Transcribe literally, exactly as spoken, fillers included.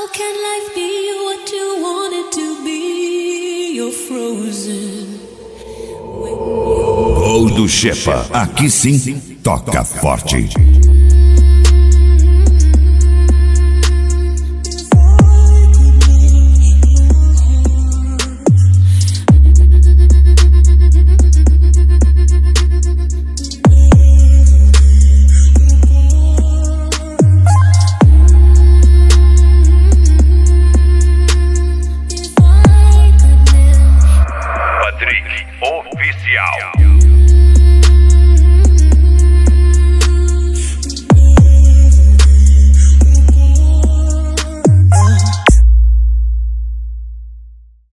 can life be what you want it to be? You're frozen. Gol do Xepa, aqui sim, toca forte. Patrick Oficial.